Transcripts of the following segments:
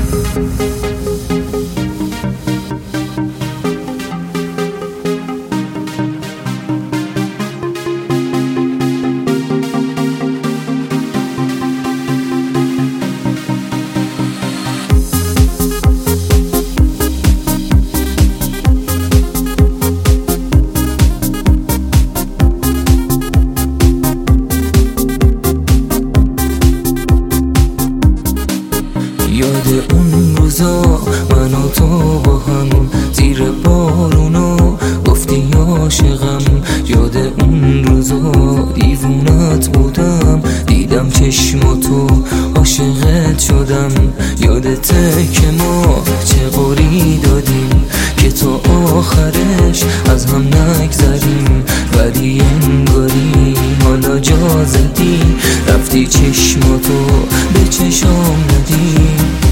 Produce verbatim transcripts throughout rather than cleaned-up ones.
یاد اون روزا من و تو با هم زیر بارونا گفتی عاشقم. یاد اون روزا دیوونت بودم، دیدم چشماتو عاشقت شدم. یادته که ما چه قولی دادیم که تا آخرش از هم نگذریم، ولی انگاری حالا جا زدی رفتی چشماتو به چشام ندی.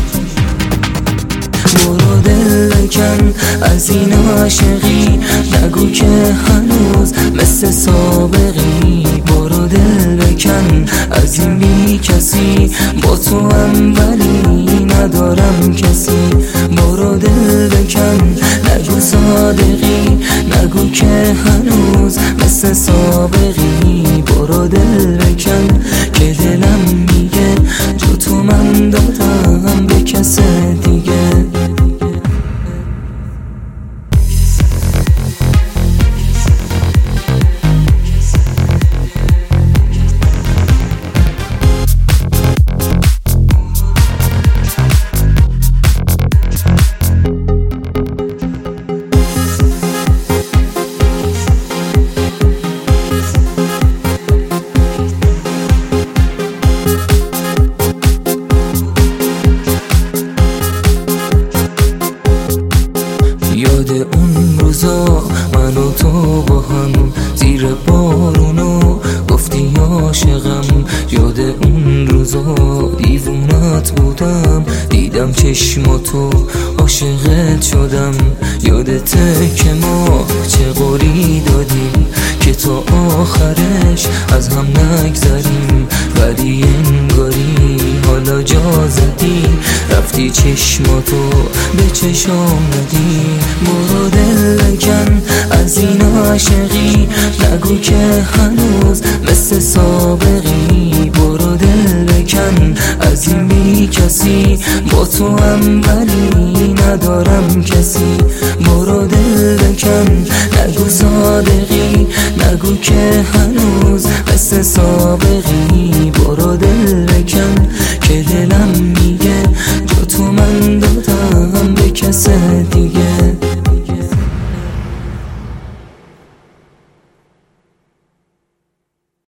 برو دل بکن از این عاشقی، نگو که هنوز مثل سابقی. برو دل بکن از این بی کسی، با تو هم ولی ندارم کسی. برو دل بکن نگو صادقی، نگو که هنوز مثل سابقی. برو دل بکن که دلم میگه جو تو من دادم به کس دیگه. یاد اون روزا من و تو با هم زیر بارونا گفتی عاشقم. یاد اون روزا دیوونت بودم، دیدم چشماتو عاشقت شدم. یادته که ما چه قولی دادیم که تا آخرش از هم نگذریم، ولی انگاری حالا جا زدی رفتی چشماتو به چشام ندی. برو دل بکن از این عاشقی، نگو که هنوز مثل سابقی. برو دل بکن از این بی کسی، با تو هم ولی ندارم کسی. برو دل بکن نگو صادقی، نگو که هنوز مثل سابقی. برو دل بکن که دلم میگه جو تو من دادم به کس دیگه.